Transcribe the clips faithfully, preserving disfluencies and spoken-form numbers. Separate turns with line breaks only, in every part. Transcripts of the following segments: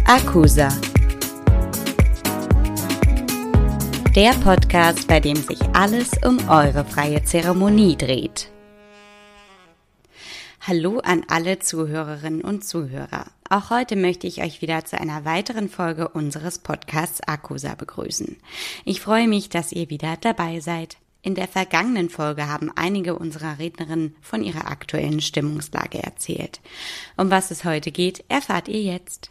Akusa, der Podcast, bei dem sich alles um eure freie Zeremonie dreht. Hallo an alle Zuhörerinnen und Zuhörer. Auch heute möchte ich euch wieder zu einer weiteren Folge unseres Podcasts Akusa begrüßen. Ich freue mich, dass ihr wieder dabei seid. In der vergangenen Folge haben einige unserer Rednerinnen von ihrer aktuellen Stimmungslage erzählt. Um was es heute geht, erfahrt ihr jetzt.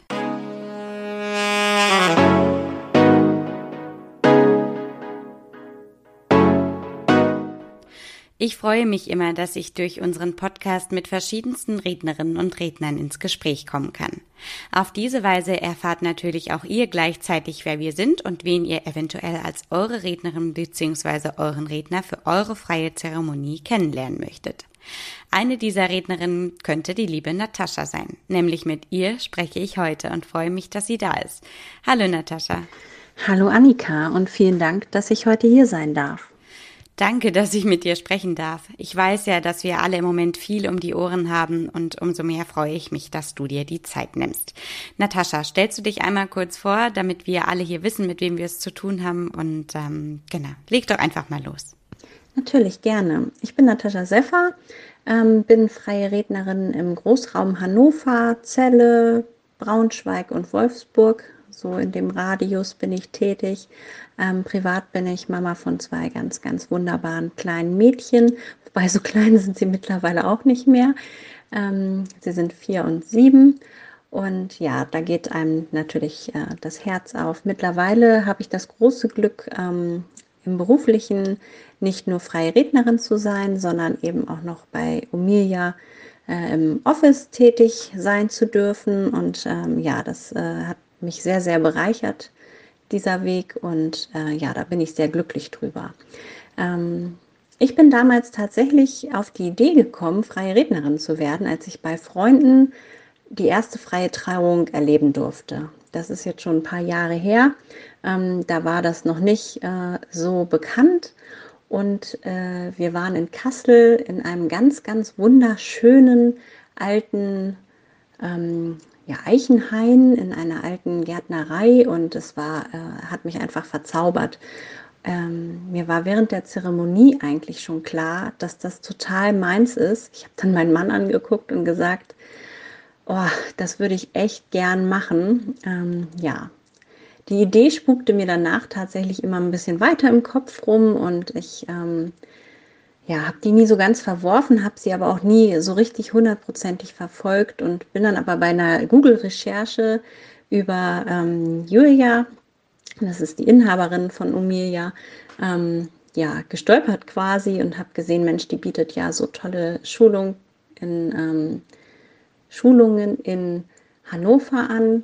Ich freue mich immer, dass ich durch unseren Podcast mit verschiedensten Rednerinnen und Rednern ins Gespräch kommen kann. Auf diese Weise erfahrt natürlich auch ihr gleichzeitig, wer wir sind und wen ihr eventuell als eure Rednerin bzw. euren Redner für eure freie Zeremonie kennenlernen möchtet. Eine dieser Rednerinnen könnte die liebe Natascha sein. Nämlich mit ihr spreche ich heute und freue mich, dass sie da ist. Hallo Natascha.
Hallo Annika und vielen Dank, dass ich heute hier sein darf.
Danke, dass ich mit dir sprechen darf. Ich weiß ja, dass wir alle im Moment viel um die Ohren haben und umso mehr freue ich mich, dass du dir die Zeit nimmst. Natascha, stellst du dich einmal kurz vor, damit wir alle hier wissen, mit wem wir es zu tun haben und ähm, genau, leg doch einfach mal los.
Natürlich, gerne. Ich bin Natascha Seffer, ähm, bin freie Rednerin im Großraum Hannover, Celle, Braunschweig und Wolfsburg. So in dem Radius bin ich tätig. Ähm, privat bin ich Mama von zwei ganz, ganz wunderbaren kleinen Mädchen. Wobei so klein sind sie mittlerweile auch nicht mehr. Ähm, sie sind vier und sieben. Und ja, da geht einem natürlich äh, das Herz auf. Mittlerweile habe ich das große Glück, ähm, im Beruflichen nicht nur freie Rednerin zu sein, sondern eben auch noch bei Omilia äh, im Office tätig sein zu dürfen. Und ähm, ja, das äh, hat mich sehr, sehr bereichert, dieser Weg. Und äh, ja, da bin ich sehr glücklich drüber. Ähm, ich bin damals tatsächlich auf die Idee gekommen, freie Rednerin zu werden, als ich bei Freunden die erste freie Trauung erleben durfte. Das ist jetzt schon ein paar Jahre her. Ähm, da war das noch nicht äh, so bekannt. Und äh, wir waren in Kassel in einem ganz, ganz wunderschönen alten ähm, ja, Eichenhain, in einer alten Gärtnerei. Und es war, äh, hat mich einfach verzaubert. Ähm, mir war während der Zeremonie eigentlich schon klar, dass das total meins ist. Ich habe dann meinen Mann angeguckt und gesagt, oh, das würde ich echt gern machen. Ähm, ja, die Idee spukte mir danach tatsächlich immer ein bisschen weiter im Kopf rum und ich ähm, ja, habe die nie so ganz verworfen, habe sie aber auch nie so richtig hundertprozentig verfolgt und bin dann aber bei einer Google-Recherche über ähm, Julia, das ist die Inhaberin von Omilia, ähm, ja, gestolpert quasi und habe gesehen, Mensch, die bietet ja so tolle Schulung in ähm, Schulungen in Hannover an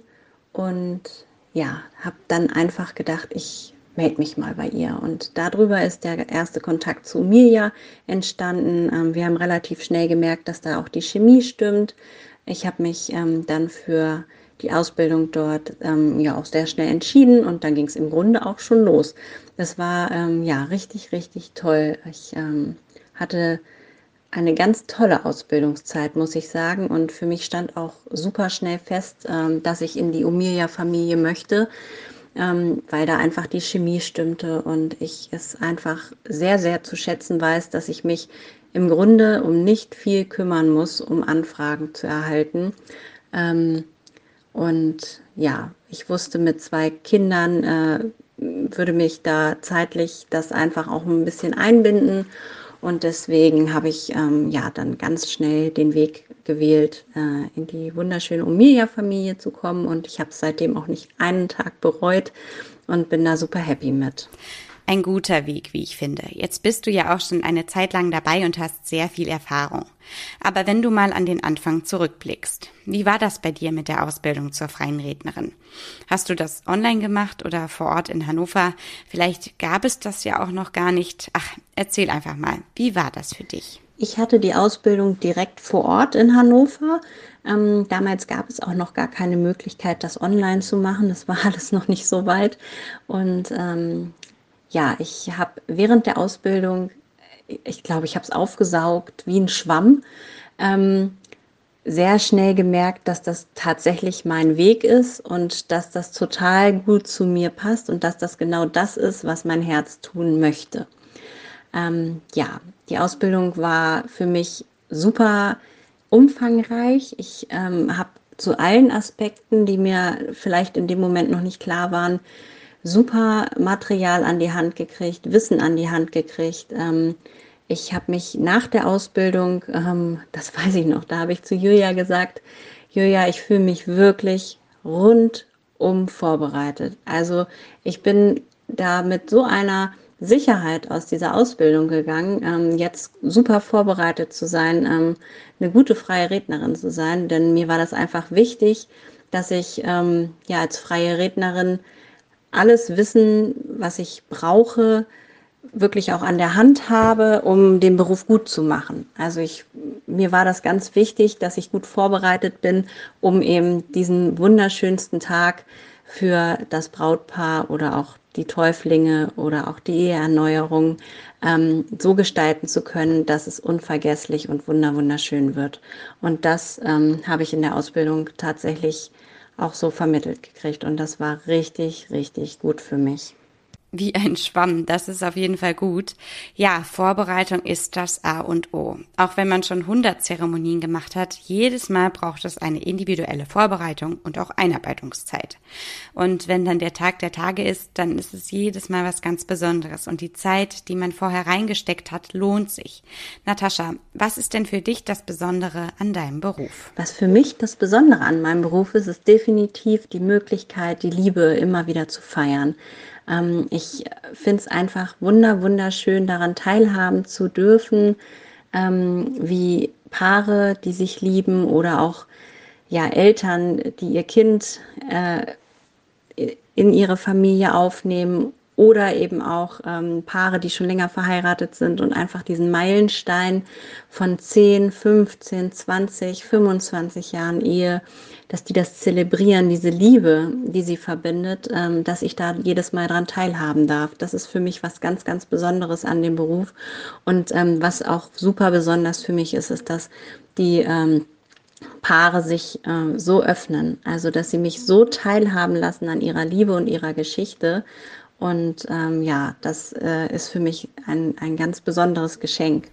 und ja, habe dann einfach gedacht, ich melde mich mal bei ihr. Und darüber ist der erste Kontakt zu Omilia entstanden. Ähm, wir haben relativ schnell gemerkt, dass da auch die Chemie stimmt. Ich habe mich ähm, dann für die Ausbildung dort ähm, ja auch sehr schnell entschieden und dann ging es im Grunde auch schon los. Das war ähm, ja richtig, richtig toll. Ich ähm, hatte eine ganz tolle Ausbildungszeit, muss ich sagen. Und für mich stand auch super schnell fest, ähm, dass ich in die Omilia-Familie möchte, ähm, weil da einfach die Chemie stimmte und ich es einfach sehr, sehr zu schätzen weiß, dass ich mich im Grunde um nicht viel kümmern muss, um Anfragen zu erhalten. Ähm, und ja, ich wusste, mit zwei Kindern äh, würde mich da zeitlich das einfach auch ein bisschen einbinden. Und deswegen habe ich ähm, ja dann ganz schnell den Weg gewählt, äh, in die wunderschöne Omilia-Familie zu kommen. Und ich habe es seitdem auch nicht einen Tag bereut und bin da super happy mit.
Ein guter Weg, wie ich finde. Jetzt bist du ja auch schon eine Zeit lang dabei und hast sehr viel Erfahrung. Aber wenn du mal an den Anfang zurückblickst, wie war das bei dir mit der Ausbildung zur freien Rednerin? Hast du das online gemacht oder vor Ort in Hannover? Vielleicht gab es das ja auch noch gar nicht. Ach, erzähl einfach mal, wie war das für dich?
Ich hatte die Ausbildung direkt vor Ort in Hannover. Ähm, damals gab es auch noch gar keine Möglichkeit, das online zu machen. Das war alles noch nicht so weit. Und ähm, ja, ich habe während der Ausbildung, ich glaube, ich habe es aufgesaugt wie ein Schwamm. Ähm, sehr schnell gemerkt, dass das tatsächlich mein Weg ist und dass das total gut zu mir passt und dass das genau das ist, was mein Herz tun möchte. Ähm, ja, die Ausbildung war für mich super umfangreich. Ich ähm, habe zu allen Aspekten, die mir vielleicht in dem Moment noch nicht klar waren, super Material an die Hand gekriegt, Wissen an die Hand gekriegt. Ähm, ich habe mich nach der Ausbildung, ähm, das weiß ich noch, da habe ich zu Julia gesagt, Julia, ich fühle mich wirklich rundum vorbereitet. Also ich bin da mit so einer Sicherheit aus dieser Ausbildung gegangen, ähm, jetzt super vorbereitet zu sein, ähm, eine gute freie Rednerin zu sein, denn mir war das einfach wichtig, dass ich ähm, ja als freie Rednerin alles Wissen, was ich brauche, wirklich auch an der Hand habe, um den Beruf gut zu machen. Also ich, mir war das ganz wichtig, dass ich gut vorbereitet bin, um eben diesen wunderschönsten Tag für das Brautpaar oder auch die Täuflinge oder auch die Eheerneuerung ähm, so gestalten zu können, dass es unvergesslich und wunder wunderschön wird. Und das ähm, habe ich in der Ausbildung tatsächlich auch so vermittelt gekriegt und das war richtig, richtig gut für mich.
Wie ein Schwamm, das ist auf jeden Fall gut. Ja, Vorbereitung ist das A und O. Auch wenn man schon hundert Zeremonien gemacht hat, jedes Mal braucht es eine individuelle Vorbereitung und auch Einarbeitungszeit. Und wenn dann der Tag der Tage ist, dann ist es jedes Mal was ganz Besonderes und die Zeit, die man vorher reingesteckt hat, lohnt sich. Natascha, was ist denn für dich das Besondere an deinem Beruf?
Was für mich das Besondere an meinem Beruf ist, ist definitiv die Möglichkeit, die Liebe immer wieder zu feiern. Ähm, ich finde es einfach wunder, wunderschön, daran teilhaben zu dürfen, ähm, wie Paare, die sich lieben oder auch ja, Eltern, die ihr Kind äh, in ihre Familie aufnehmen oder eben auch ähm, Paare, die schon länger verheiratet sind und einfach diesen Meilenstein von zehn, fünfzehn, zwanzig, fünfundzwanzig Jahren Ehe, dass die das zelebrieren, diese Liebe, die sie verbindet, ähm, dass ich da jedes Mal dran teilhaben darf. Das ist für mich was ganz, ganz Besonderes an dem Beruf. Und ähm, was auch super besonders für mich ist, ist, dass die ähm, Paare sich äh, so öffnen, also dass sie mich so teilhaben lassen an ihrer Liebe und ihrer Geschichte. Und ähm, ja, das äh, ist für mich ein, ein ganz besonderes Geschenk.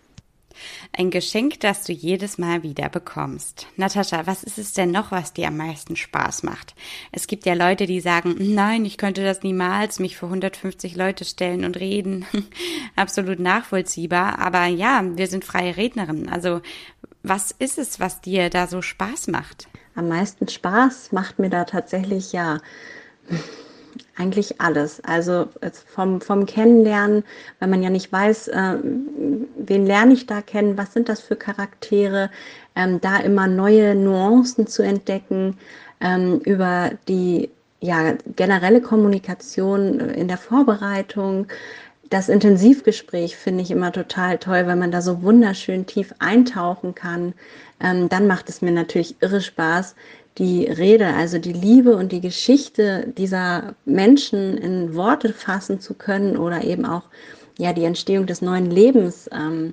Ein Geschenk, das du jedes Mal wieder bekommst. Natascha, was ist es denn noch, was dir am meisten Spaß macht? Es gibt ja Leute, die sagen, nein, ich könnte das niemals, mich vor hundertfünfzig Leute stellen und reden. Absolut nachvollziehbar. Aber ja, wir sind freie Rednerinnen. Also was ist es, was dir da so Spaß macht?
Am meisten Spaß macht mir da tatsächlich ja eigentlich alles. Also vom, vom Kennenlernen, weil man ja nicht weiß, äh, wen lerne ich da kennen, was sind das für Charaktere, ähm, da immer neue Nuancen zu entdecken, ähm, über die ja, generelle Kommunikation in der Vorbereitung. Das Intensivgespräch finde ich immer total toll, weil man da so wunderschön tief eintauchen kann. Ähm, dann macht es mir natürlich irre Spaß, die Rede, also die Liebe und die Geschichte dieser Menschen in Worte fassen zu können oder eben auch ja die Entstehung des neuen Lebens ähm,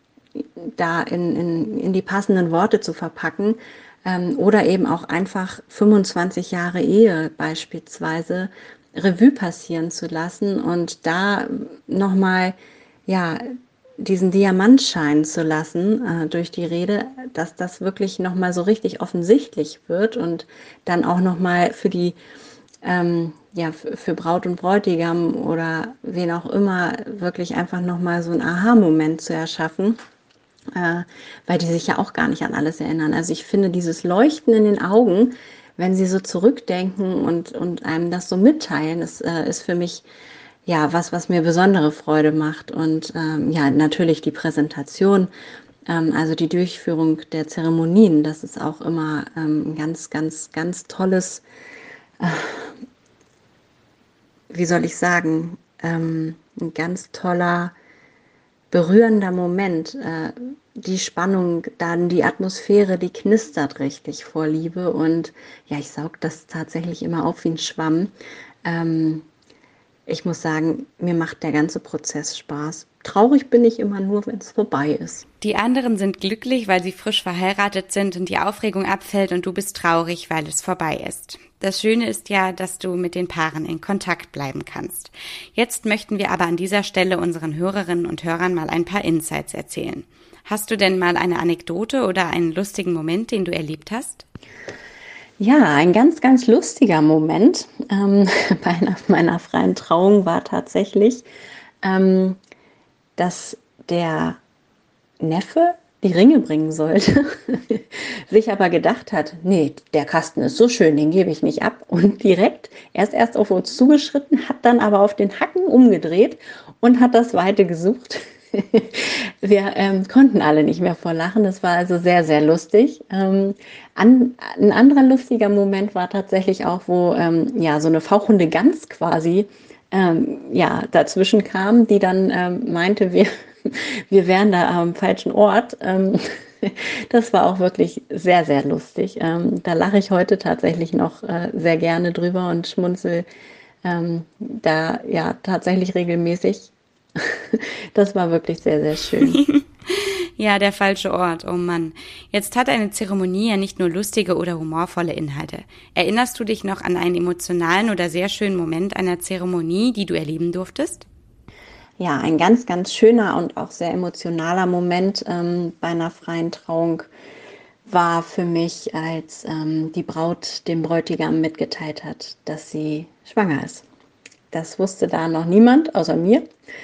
da in, in, in die passenden Worte zu verpacken. Ähm, oder eben auch einfach fünfundzwanzig Jahre Ehe beispielsweise Revue passieren zu lassen und da nochmal ja, diesen Diamant scheinen zu lassen äh, durch die Rede, dass das wirklich nochmal so richtig offensichtlich wird und dann auch nochmal für die ähm, ja, für Braut und Bräutigam oder wen auch immer wirklich einfach nochmal so ein Aha-Moment zu erschaffen, äh, weil die sich ja auch gar nicht an alles erinnern. Also ich finde dieses Leuchten in den Augen, wenn sie so zurückdenken und, und einem das so mitteilen, ist, äh, ist für mich ja was, was mir besondere Freude macht. Und ähm, ja, natürlich die Präsentation, ähm, also die Durchführung der Zeremonien, das ist auch immer ähm, ein ganz, ganz, ganz tolles, wie soll ich sagen, ähm, ein ganz toller berührender Moment. Äh, die Spannung, dann die Atmosphäre, die knistert richtig vor Liebe und ja, ich saug das tatsächlich immer auf wie ein Schwamm. Ähm, ich muss sagen, mir macht der ganze Prozess Spaß. Traurig bin ich immer nur, wenn es vorbei ist.
Die anderen sind glücklich, weil sie frisch verheiratet sind und die Aufregung abfällt und du bist traurig, weil es vorbei ist. Das Schöne ist ja, dass du mit den Paaren in Kontakt bleiben kannst. Jetzt möchten wir aber an dieser Stelle unseren Hörerinnen und Hörern mal ein paar Insights erzählen. Hast du denn mal eine Anekdote oder einen lustigen Moment, den du erlebt hast?
Ja, ein ganz, ganz lustiger Moment ähm, bei einer meiner freien Trauung war tatsächlich, ähm, dass der Neffe die Ringe bringen sollte, sich aber gedacht hat, nee, der Kasten ist so schön, den gebe ich nicht ab. Und direkt, er ist erst auf uns zugeschritten, hat dann aber auf den Hacken umgedreht und hat das Weite gesucht. Wir ähm, konnten alle nicht mehr vor Lachen, das war also sehr, sehr lustig. Ähm, an, ein anderer lustiger Moment war tatsächlich auch, wo ähm, ja, so eine fauchende Gans quasi ähm, ja, dazwischen kam, die dann ähm, meinte, wir wir wären da am falschen Ort. Ähm, das war auch wirklich sehr, sehr lustig. Ähm, da lache ich heute tatsächlich noch äh, sehr gerne drüber und schmunzel ähm, da ja tatsächlich regelmäßig. Das war wirklich sehr, sehr schön.
Ja, der falsche Ort, oh Mann. Jetzt hat eine Zeremonie ja nicht nur lustige oder humorvolle Inhalte. Erinnerst du dich noch an einen emotionalen oder sehr schönen Moment einer Zeremonie, die du erleben durftest?
Ja, ein ganz, ganz schöner und auch sehr emotionaler Moment ähm, bei einer freien Trauung war für mich, als ähm, die Braut dem Bräutigam mitgeteilt hat, dass sie schwanger ist. Das wusste da noch niemand außer mir,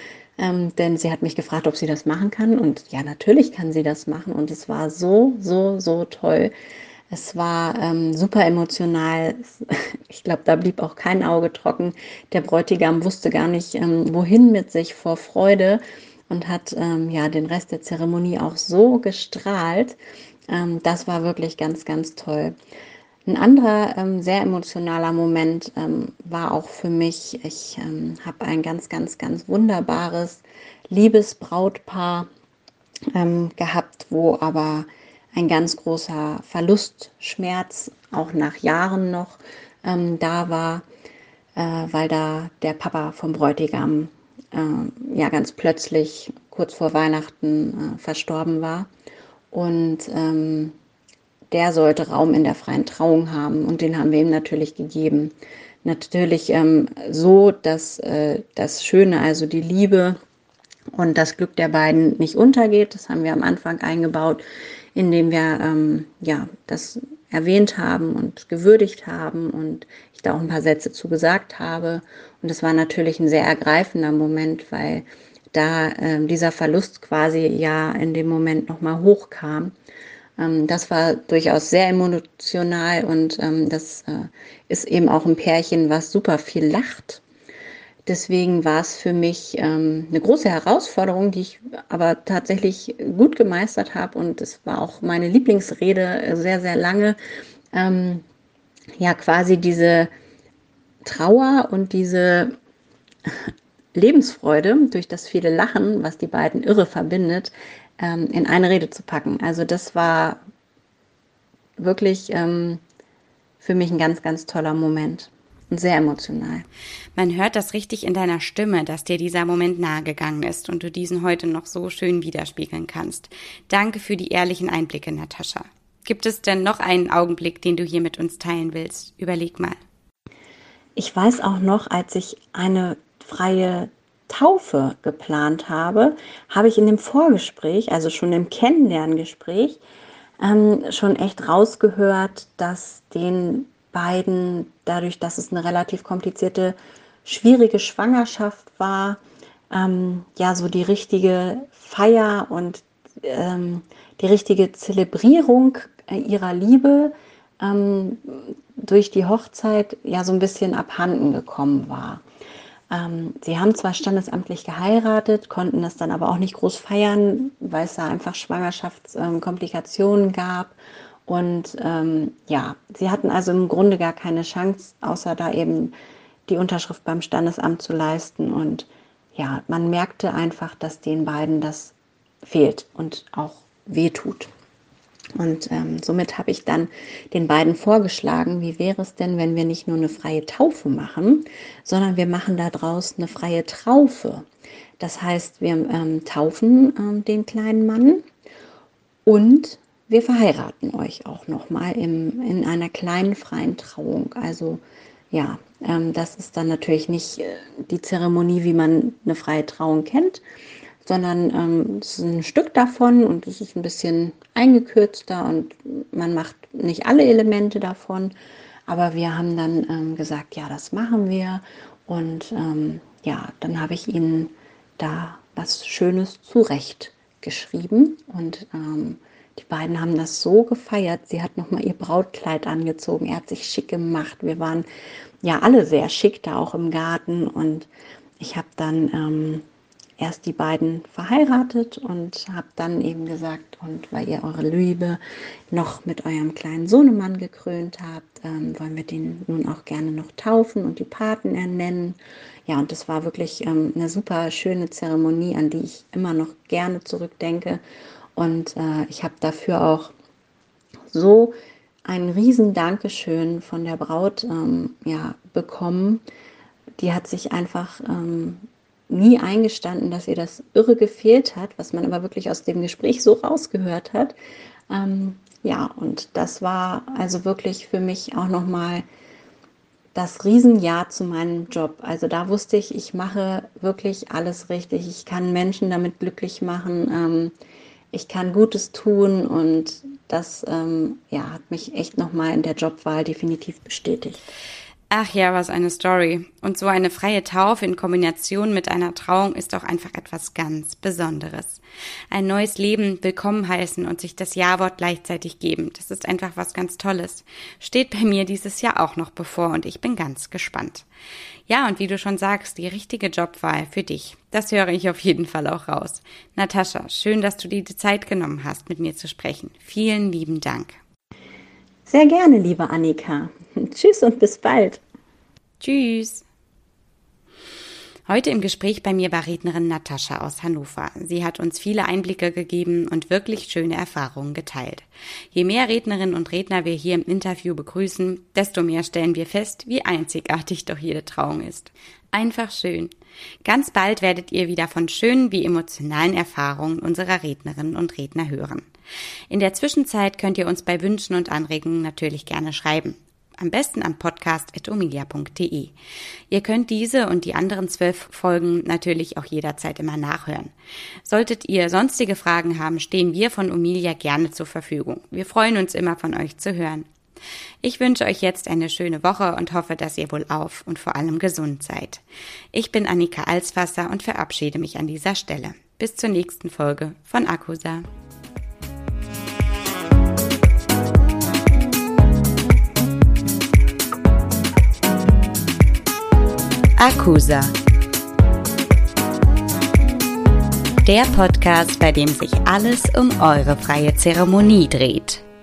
ähm, denn sie hat mich gefragt, ob sie das machen kann. Und ja, natürlich kann sie das machen. Und es war so, so, so toll. Es war ähm, super emotional. Ich glaube, da blieb auch kein Auge trocken. Der Bräutigam wusste gar nicht, ähm, wohin mit sich vor Freude und hat ähm, ja den Rest der Zeremonie auch so gestrahlt. Ähm, das war wirklich ganz, ganz toll. Ein anderer ähm, sehr emotionaler Moment ähm, war auch für mich, ich ähm, habe ein ganz, ganz, ganz wunderbares, liebes Brautpaar ähm, gehabt, wo aber ein ganz großer Verlustschmerz auch nach Jahren noch ähm, da war, äh, weil da der Papa vom Bräutigam äh, ja ganz plötzlich kurz vor Weihnachten äh, verstorben war. Und ähm, der sollte Raum in der freien Trauung haben und den haben wir ihm natürlich gegeben. Natürlich ähm, so, dass äh, das Schöne, also die Liebe und das Glück der beiden nicht untergeht. Das haben wir am Anfang eingebaut, indem wir ähm, ja, das erwähnt haben und gewürdigt haben und ich da auch ein paar Sätze zu gesagt habe. Und das war natürlich ein sehr ergreifender Moment, weil da äh, dieser Verlust quasi ja in dem Moment nochmal hochkam. Ähm, das war durchaus sehr emotional und ähm, das äh, ist eben auch ein Pärchen, was super viel lacht. Deswegen war es für mich ähm, eine große Herausforderung, die ich aber tatsächlich gut gemeistert habe. Und es war auch meine Lieblingsrede sehr, sehr lange. Ähm, ja, quasi diese Trauer und diese Lebensfreude durch das viele Lachen, was die beiden irre verbindet, ähm, in eine Rede zu packen. Also das war wirklich ähm, für mich ein ganz, ganz toller Moment und sehr emotional.
Man hört das richtig in deiner Stimme, dass dir dieser Moment nahegegangen ist und du diesen heute noch so schön widerspiegeln kannst. Danke für die ehrlichen Einblicke, Natascha. Gibt es denn noch einen Augenblick, den du hier mit uns teilen willst? Überleg mal.
Ich weiß auch noch, als ich eine freie Taufe geplant habe, habe ich in dem Vorgespräch, also schon im Kennenlerngespräch, ähm, schon echt rausgehört, dass den beiden, dadurch, dass es eine relativ komplizierte, schwierige Schwangerschaft war, ähm, ja, so die richtige Feier und ähm, die richtige Zelebrierung äh, ihrer Liebe ähm, durch die Hochzeit ja so ein bisschen abhanden gekommen war. Ähm, sie haben zwar standesamtlich geheiratet, konnten das dann aber auch nicht groß feiern, weil es da einfach Schwangerschaftskomplikationen ähm, gab. Und ähm, ja, sie hatten also im Grunde gar keine Chance, außer da eben die Unterschrift beim Standesamt zu leisten. Und ja, man merkte einfach, dass den beiden das fehlt und auch wehtut. Und ähm, somit habe ich dann den beiden vorgeschlagen, wie wäre es denn, wenn wir nicht nur eine freie Taufe machen, sondern wir machen daraus eine freie Traufe. Das heißt, wir ähm, taufen ähm, den kleinen Mann und wir verheiraten euch auch nochmal in einer kleinen freien Trauung. Also ja, ähm, das ist dann natürlich nicht äh, die Zeremonie, wie man eine freie Trauung kennt, sondern ähm, es ist ein Stück davon und es ist ein bisschen eingekürzter und man macht nicht alle Elemente davon, aber wir haben dann ähm, gesagt, ja, das machen wir und ähm, ja, dann habe ich ihnen da was Schönes zurechtgeschrieben und ähm, die beiden haben das so gefeiert. Sie hat nochmal ihr Brautkleid angezogen, er hat sich schick gemacht, wir waren ja alle sehr schick da auch im Garten und ich habe dann ähm, erst die beiden verheiratet und habe dann eben gesagt, und weil ihr eure Liebe noch mit eurem kleinen Sohnemann gekrönt habt, ähm, wollen wir den nun auch gerne noch taufen und die Paten ernennen. Ja, und das war wirklich ähm, eine super schöne Zeremonie, an die ich immer noch gerne zurückdenke. Und äh, ich habe dafür auch so ein riesen Dankeschön von der Braut ähm, ja, bekommen. Die hat sich einfach ähm, nie eingestanden, dass ihr das irre gefehlt hat, was man aber wirklich aus dem Gespräch so rausgehört hat. Ähm, ja, und das war also wirklich für mich auch nochmal das Riesenjahr zu meinem Job. Also da wusste ich, ich mache wirklich alles richtig. Ich kann Menschen damit glücklich machen. Ähm, ich kann Gutes tun und das ähm, ja, hat mich echt nochmal in der Jobwahl definitiv bestätigt.
Ach ja, was eine Story. Und so eine freie Taufe in Kombination mit einer Trauung ist auch einfach etwas ganz Besonderes. Ein neues Leben willkommen heißen und sich das Ja-Wort gleichzeitig geben, das ist einfach was ganz Tolles. Steht bei mir dieses Jahr auch noch bevor und ich bin ganz gespannt. Ja, und wie du schon sagst, die richtige Jobwahl für dich, das höre ich auf jeden Fall auch raus. Natascha, schön, dass du dir die Zeit genommen hast, mit mir zu sprechen. Vielen lieben Dank.
Sehr gerne, liebe Annika. Tschüss und bis bald.
Tschüss. Heute im Gespräch bei mir war Rednerin Natascha aus Hannover. Sie hat uns viele Einblicke gegeben und wirklich schöne Erfahrungen geteilt. Je mehr Rednerinnen und Redner wir hier im Interview begrüßen, desto mehr stellen wir fest, wie einzigartig doch jede Trauung ist. Einfach schön. Ganz bald werdet ihr wieder von schönen wie emotionalen Erfahrungen unserer Rednerinnen und Redner hören. In der Zwischenzeit könnt ihr uns bei Wünschen und Anregungen natürlich gerne schreiben. Am besten an podcast at omilia punkt de. Ihr könnt diese und die anderen zwölf Folgen natürlich auch jederzeit immer nachhören. Solltet ihr sonstige Fragen haben, stehen wir von Omilia gerne zur Verfügung. Wir freuen uns immer, von euch zu hören. Ich wünsche euch jetzt eine schöne Woche und hoffe, dass ihr wohlauf und vor allem gesund seid. Ich bin Annika Alswasser und verabschiede mich an dieser Stelle. Bis zur nächsten Folge von Akusa. Akusa. Der Podcast, bei dem sich alles um eure freie Zeremonie dreht.